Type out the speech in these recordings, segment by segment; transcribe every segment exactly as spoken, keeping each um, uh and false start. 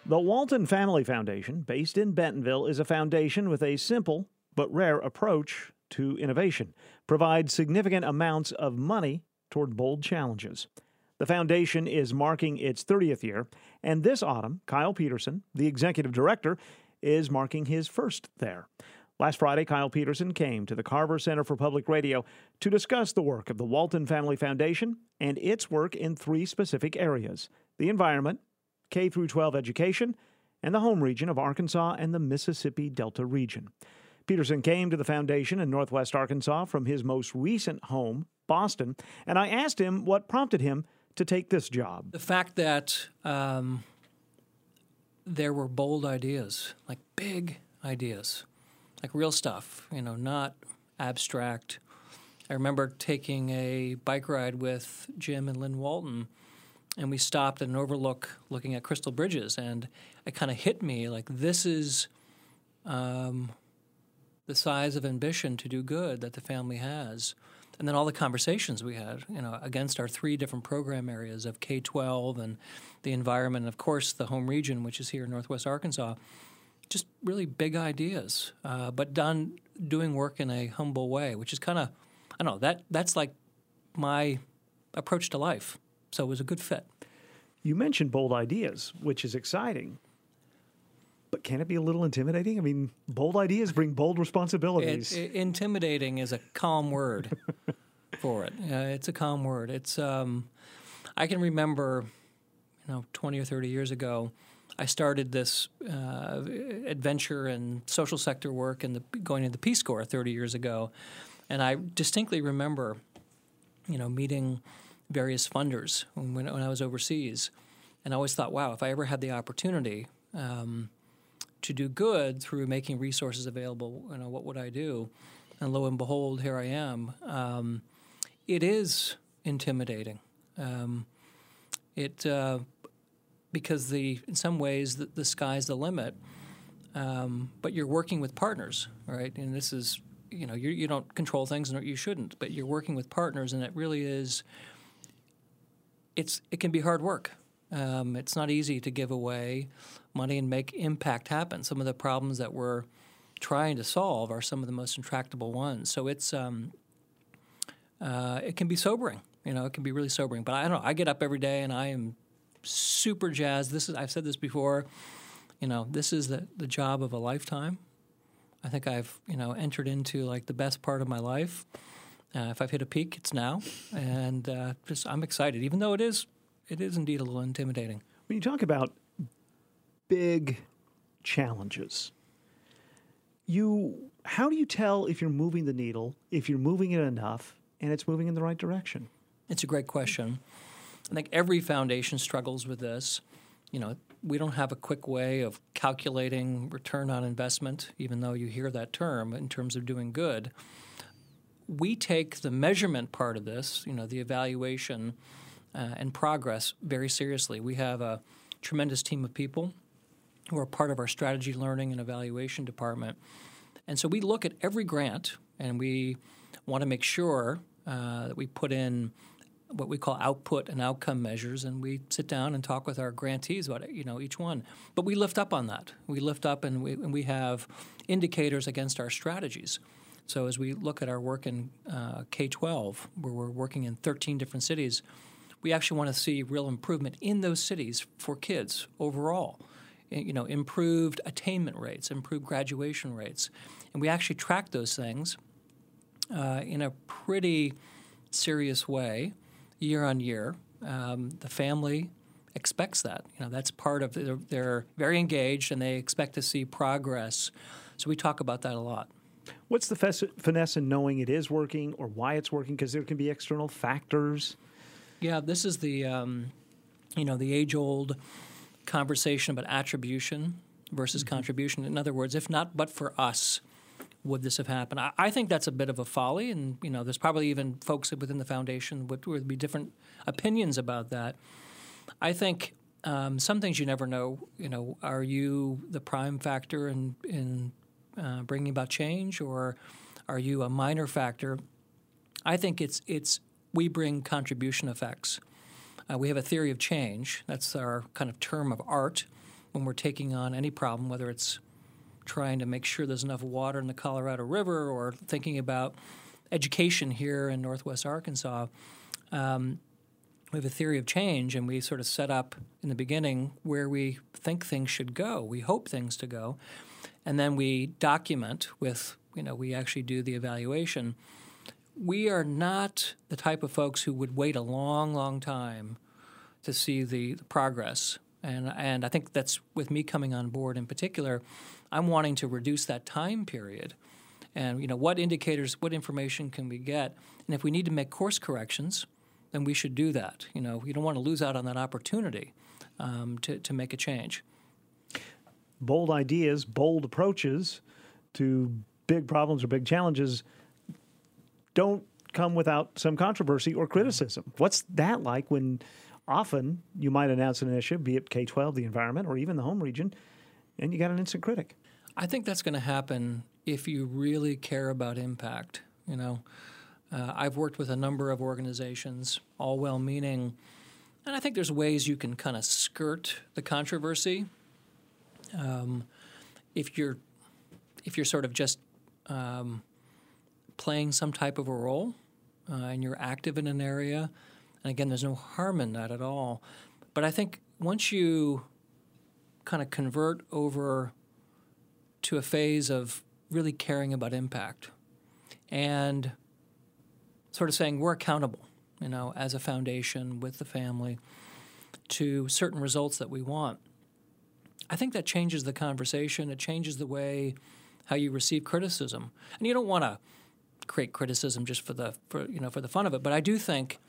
The Walton Family Foundation, based in Bentonville, is a foundation with a simple but rare approach to innovation, provides significant amounts of money toward bold challenges. The foundation is marking its thirtieth year, and this autumn, Kyle Peterson, the executive director, is marking his first there. Last Friday, Kyle Peterson came to the Carver Center for Public Radio to discuss the work of the Walton Family Foundation and its work in three specific areas: the environment, K through twelve education, and the home region of Arkansas and the Mississippi Delta region. Peterson came to the foundation in Northwest Arkansas from his most recent home, Boston, and I asked him what prompted him to take this job. The fact that um, there were bold ideas, like big ideas, like real stuff, you know, not abstract. I remember taking a bike ride with Jim and Lynn Walton, and we stopped at an overlook looking at Crystal Bridges, and it kind of hit me like this is um, the size of ambition to do good that the family has. And then all the conversations we had, you know, against our three different program areas of K twelve and the environment, and of course the home region, which is here in Northwest Arkansas. Just really big ideas, uh, but done doing work in a humble way, which is kind of, I don't know, that that's like my approach to life. So it was a good fit. You mentioned bold ideas, which is exciting. But can it be a little intimidating? I mean, bold ideas bring bold responsibilities. It, it, intimidating is a calm word for it. Uh, it's a calm word. It's um, I can remember, you know, twenty or thirty years ago, I started this uh, adventure and social sector work and the, going into the Peace Corps thirty years ago, and I distinctly remember, you know, meeting various funders when, when I was overseas, and I always thought, wow, if I ever had the opportunity um, to do good through making resources available, you know, what would I do? And lo and behold, here I am. Um, it is intimidating. Um, it uh, because the in some ways the, the sky's the limit, um, but you're working with partners, right? And this is, you know, you you don't control things, and you shouldn't, but you're working with partners, and it really is. It's it can be hard work. Um, it's not easy to give away money and make impact happen. Some of the problems that we're trying to solve are some of the most intractable ones. So it's um, uh, it can be sobering. You know, it can be really sobering. But I don't know. I get up every day and I am super jazzed. This is I've said this before. You know, this is the, the job of a lifetime. I think I've you know entered into like the best part of my life. Uh, if I've hit a peak, it's now, and uh, just I'm excited, even though it is it is indeed a little intimidating. When you talk about big challenges, you how do you tell if you're moving the needle, if you're moving it enough, and it's moving in the right direction? It's a great question. I think every foundation struggles with this. You know, we don't have a quick way of calculating return on investment, even though you hear that term in terms of doing good. We take the measurement part of this, you know, the evaluation uh, and progress very seriously. We have a tremendous team of people who are part of our strategy learning and evaluation department. And so we look at every grant, and we want to make sure uh, that we put in what we call output and outcome measures, and we sit down and talk with our grantees about, you know, each one. But we lift up on that. We lift up and we, and we have indicators against our strategies. So as we look at our work in uh, K twelve, where we're working in thirteen different cities, we actually want to see real improvement in those cities for kids overall. You know, improved attainment rates, improved graduation rates. And we actually track those things uh, in a pretty serious way year on year. Um, the family expects that. You know, that's part of their, they're very engaged, and they expect to see progress. So we talk about that a lot. What's the fes- finesse in knowing it is working or why it's working? Because there can be external factors. Yeah, this is the um, you know the age-old conversation about attribution versus mm-hmm. contribution. In other words, if not but for us, would this have happened? I, I think that's a bit of a folly, and you know, there's probably even folks within the foundation would, would be different opinions about that. I think um, some things you never know. You know, are you the prime factor in in Uh, bringing about change, or are you a minor factor? I think it's it's we bring contribution effects. Uh, we have a theory of change. That's our kind of term of art, when we're taking on any problem, whether it's trying to make sure there's enough water in the Colorado River or thinking about education here in Northwest Arkansas. Um, we have a theory of change, and we sort of set up in the beginning where we think things should go. We hope things to go, and then we document with, you know, we actually do the evaluation. We are not the type of folks who would wait a long, long time to see the, the progress. And and I think that's with me coming on board in particular, I'm wanting to reduce that time period. And, you know, what indicators, what information can we get? And if we need to make course corrections, then we should do that. You know, you don't want to lose out on that opportunity um, to, to make a change. Bold ideas, bold approaches to big problems or big challenges don't come without some controversy or criticism. What's that like when often you might announce an initiative, be it K twelve, the environment, or even the home region, and you got an instant critic? I think that's going to happen if you really care about impact. You know, uh, I've worked with a number of organizations, all well-meaning, and I think there's ways you can kind of skirt the controversy. Um, if you're if you're sort of just um, playing some type of a role uh, and you're active in an area, and again, there's no harm in that at all. But I think once you kind of convert over to a phase of really caring about impact and sort of saying we're accountable, you know, as a foundation with the family to certain results that we want, I think that changes the conversation. It changes the way how you receive criticism. And you don't want to create criticism just for the for you know for the fun of it, but I do think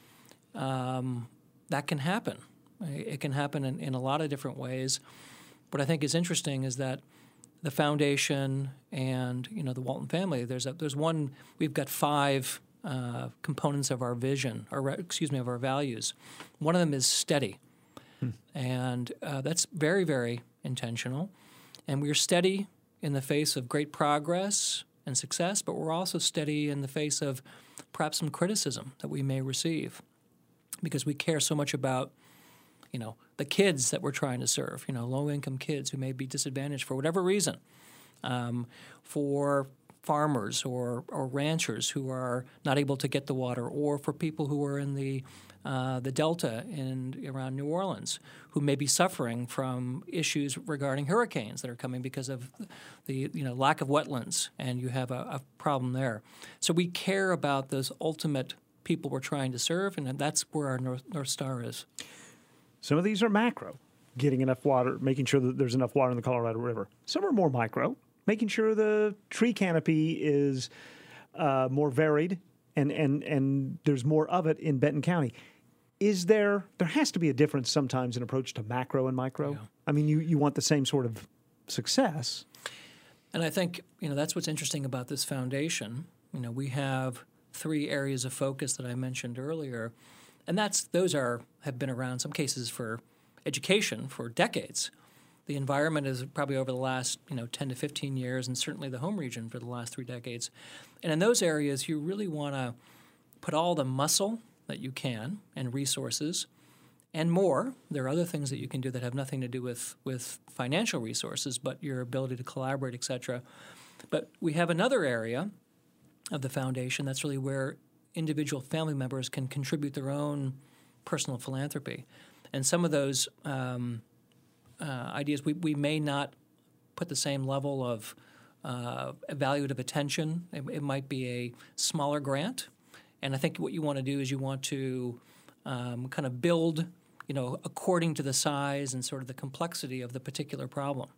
um, that can happen. It can happen in, in a lot of different ways. What I think is interesting is that the foundation and you know the Walton family. There's a, there's one. We've got five uh, components of our vision, or excuse me, of our values. One of them is steady, hmm. and uh, that's very very intentional. And we're steady in the face of great progress and success, but we're also steady in the face of perhaps some criticism that we may receive, because we care so much about you know the kids that we're trying to serve, you know, low-income kids who may be disadvantaged for whatever reason, um, for farmers or, or ranchers who are not able to get the water, or for people who are in the uh, the Delta in around New Orleans who may be suffering from issues regarding hurricanes that are coming because of the you know lack of wetlands, and you have a, a problem there. So we care about those ultimate people we're trying to serve, and that's where our North, North Star is. Some of these are macro, getting enough water, making sure that there's enough water in the Colorado River. Some are more micro, making sure the tree canopy is uh, more varied and, and, and there's more of it in Benton County. Is there, there has to be a difference sometimes in approach to macro and micro. Yeah. I mean, you, you want the same sort of success. And I think, you know, that's what's interesting about this foundation. You know, we have three areas of focus that I mentioned earlier. And that's those are have been around in some cases for education for decades. The environment is probably over the last you know ten to fifteen years, and certainly the home region for the last three decades. And in those areas, you really want to put all the muscle that you can and resources and more. There are other things that you can do that have nothing to do with, with financial resources, but your ability to collaborate, et cetera. But we have another area of the foundation that's really where individual family members can contribute their own personal philanthropy. And some of those um, uh, ideas, we, we may not put the same level of uh, evaluative attention. It, it might be a smaller grant. And I think what you want to do is you want to um, kind of build, you know, according to the size and sort of the complexity of the particular problem.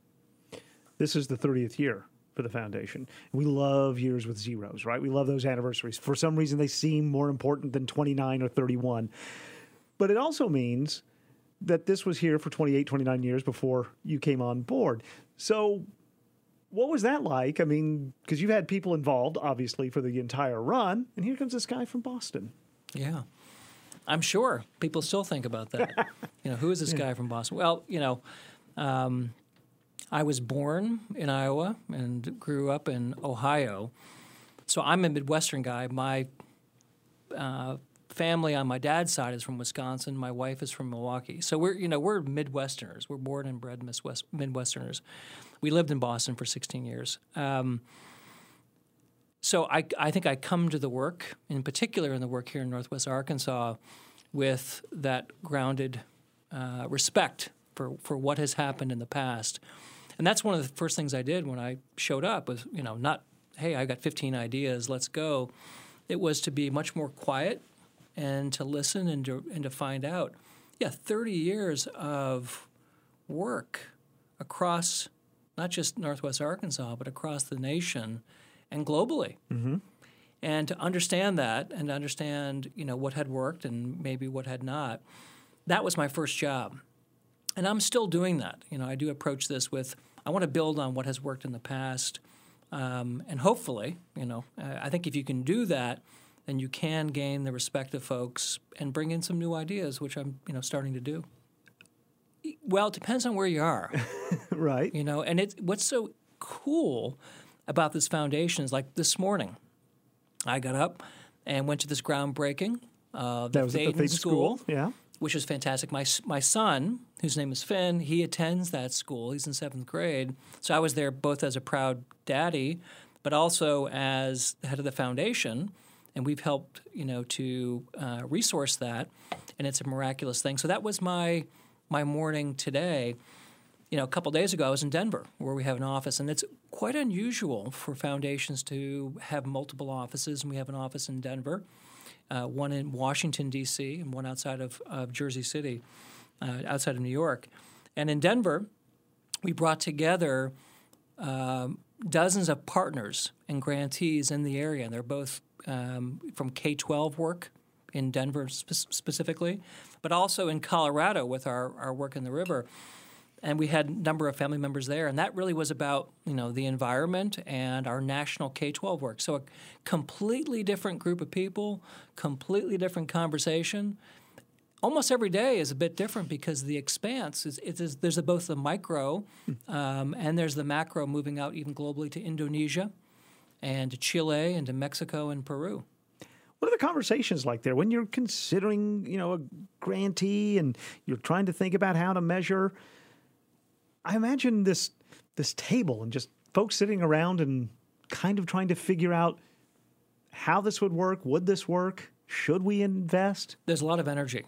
This is the thirtieth year for the foundation. We love years with zeros, right? We love those anniversaries. For some reason, they seem more important than twenty-nine or thirty-one. But it also means that this was here for twenty-eight, twenty-nine years before you came on board. So what was that like? I mean, because you've had people involved, obviously, for the entire run, and here comes this guy from Boston. Yeah. I'm sure people still think about that. you know, who is this yeah. guy from Boston? Well, you know, um, I was born in Iowa and grew up in Ohio. So I'm a Midwestern guy. My uh, family on my dad's side is from Wisconsin. My wife is from Milwaukee. So we're, you know, we're Midwesterners. We're born and bred Midwest, Midwesterners. We lived in Boston for sixteen years. Um, so I, I think I come to the work, in particular in the work here in Northwest Arkansas, with that grounded uh, respect for, for what has happened in the past. And that's one of the first things I did when I showed up was, you know, not, hey, I got fifteen ideas, let's go. It was to be much more quiet and to listen and to, and to find out. Yeah, thirty years of work across not just Northwest Arkansas, but across the nation and globally. Mm-hmm. And to understand that and to understand, you know, what had worked and maybe what had not, that was my first job. And I'm still doing that. You know, I do approach this with, I want to build on what has worked in the past. Um, and hopefully, you know, uh, I think if you can do that, then you can gain the respect of folks and bring in some new ideas, which I'm, you know, starting to do. Well, it depends on where you are. Right. You know, and it's what's so cool about this foundation is like this morning, I got up and went to this groundbreaking. Uh, the that was Thetan at the Thetan School, School, yeah, which is fantastic. My my son, whose name is Finn, he attends that school. He's in seventh grade, so I was there both as a proud daddy, but also as the head of the foundation, and we've helped, you know, to uh, resource that, and it's a miraculous thing. So that was my my morning today. You know, a couple days ago, I was in Denver, where we have an office, and it's quite unusual for foundations to have multiple offices, and we have an office in Denver, uh, one in Washington, D C, and one outside of, of Jersey City, uh, outside of New York. And in Denver, we brought together um, dozens of partners and grantees in the area, and they're both um, from K twelve work in Denver spe- specifically, but also in Colorado with our, our work in the river. And we had a number of family members there, and that really was about, you know, the environment and our national K twelve work. So a completely different group of people, completely different conversation. Almost every day is a bit different because the expanse is, it is there's a, both the micro um, and there's the macro moving out even globally to Indonesia and to Chile and to Mexico and Peru. What are the conversations like there when you're considering, you know, a grantee and you're trying to think about how to measure? I imagine this this table and just folks sitting around and kind of trying to figure out how this would work. Would this work? Should we invest? There's a lot of energy,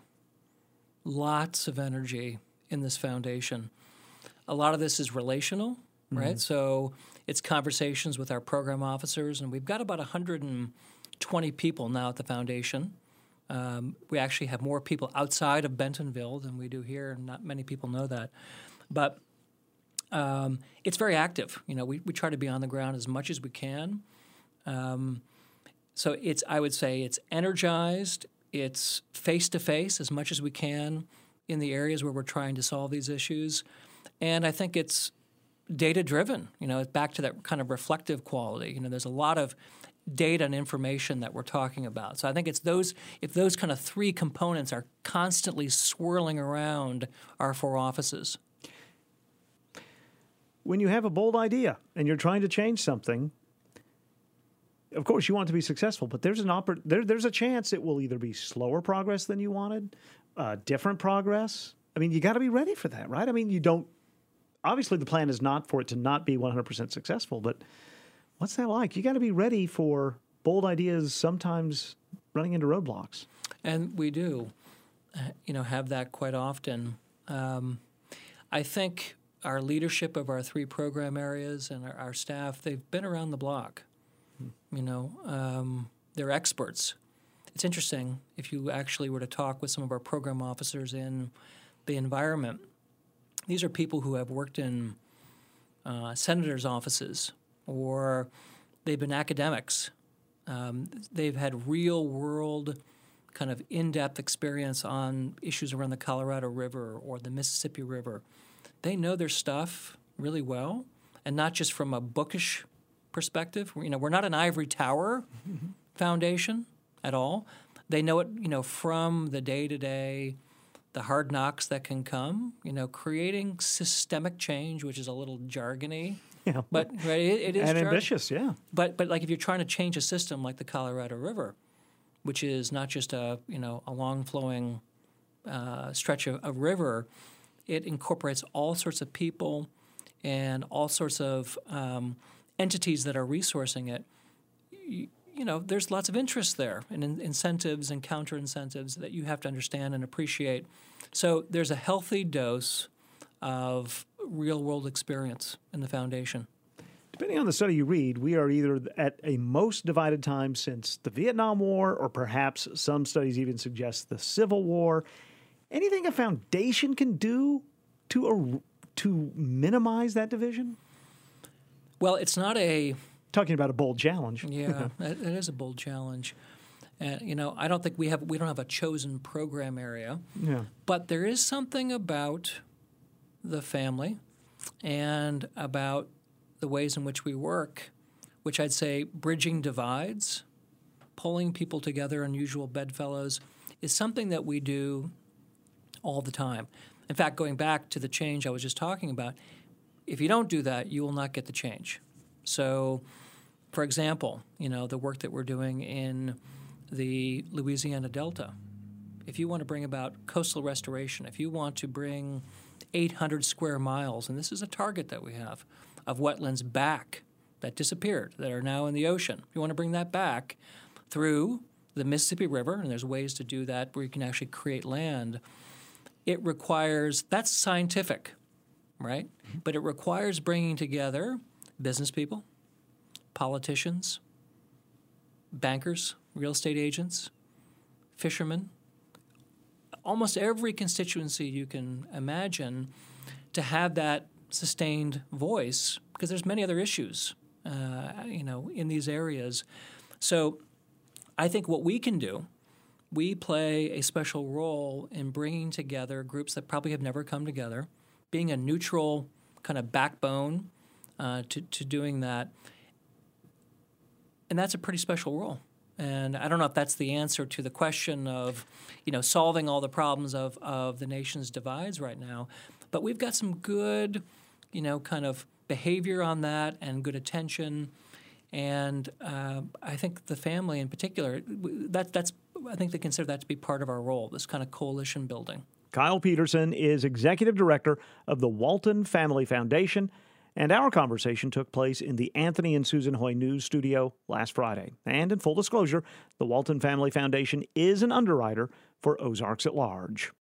lots of energy in this foundation. A lot of this is relational, mm-hmm. right? So it's conversations with our program officers, and we've got about one hundred twenty people now at the foundation. Um, we actually have more people outside of Bentonville than we do here, and not many people know that. But Um, it's very active. You know, we, we try to be on the ground as much as we can. Um, so it's, I would say it's energized. It's face-to-face as much as we can in the areas where we're trying to solve these issues. And I think it's data-driven. You know, back to that kind of reflective quality. You know, there's a lot of data and information that we're talking about. So I think it's those, if those kind of three components are constantly swirling around our four offices. When you have a bold idea and you're trying to change something, of course you want it to be successful, but there's an oppor- there, there's a chance it will either be slower progress than you wanted, uh, different progress. I mean, you got to be ready for that, right? I mean, you don't – obviously the plan is not for it to not be one hundred percent successful, but what's that like? You got to be ready for bold ideas sometimes running into roadblocks. And we do, you know, have that quite often. Um, I think – our leadership of our three program areas and our, our staff, they've been around the block. Hmm. You know, um, they're experts. It's interesting if you actually were to talk with some of our program officers in the environment. These are people who have worked in uh, senators' offices or they've been academics. Um, they've had real-world kind of in-depth experience on issues around the Colorado River or the Mississippi River. They know their stuff really well, and not just from a bookish perspective. You know, we're not an ivory tower mm-hmm. foundation at all. They know it, you know, from the day-to-day, the hard knocks that can come. You know, creating systemic change, which is a little jargony, yeah, but right, it, it is and jargon. ambitious, yeah. But but like if you're trying to change a system like the Colorado River, which is not just a you know a long flowing uh, stretch of, of river. It incorporates all sorts of people and all sorts of um, entities that are resourcing it. You, you know, there's lots of interest there and in incentives and counter incentives that you have to understand and appreciate. So there's a healthy dose of real-world experience in the foundation. Depending on the study you read, we are either at a most divided time since the Vietnam War, or perhaps some studies even suggest the Civil War. Anything a foundation can do to uh, to minimize that division? Well, it's not a... Talking about a bold challenge. Yeah, it, it is a bold challenge. And, you know, I don't think we have we don't have a chosen program area. Yeah. But there is something about the family and about the ways in which we work, which I'd say bridging divides, pulling people together, unusual bedfellows, is something that we do all the time. In fact, going back to the change I was just talking about, if you don't do that, you will not get the change. So, for example, you know, the work that we're doing in the Louisiana Delta, if you want to bring about coastal restoration, if you want to bring eight hundred square miles, and this is a target that we have, of wetlands back that disappeared, that are now in the ocean, if you want to bring that back through the Mississippi River, and there's ways to do that where you can actually create land, it requires, that's scientific, right? Mm-hmm. But it requires bringing together business people, politicians, bankers, real estate agents, fishermen, almost every constituency you can imagine to have that sustained voice, because there's many other issues, uh, you know, in these areas. So I think what we can do, we play a special role in bringing together groups that probably have never come together, being a neutral kind of backbone uh, to, to doing that. And that's a pretty special role. And I don't know if that's the answer to the question of, you know, solving all the problems of, of the nation's divides right now. But we've got some good, you know, kind of behavior on that and good attention. And uh, I think the family in particular, that, that's I think they consider that to be part of our role, this kind of coalition building. Kyle Peterson is Executive Director of the Walton Family Foundation, and our conversation took place in the Anthony and Susan Hoy News Studio last Friday. And in full disclosure, the Walton Family Foundation is an underwriter for Ozarks at Large.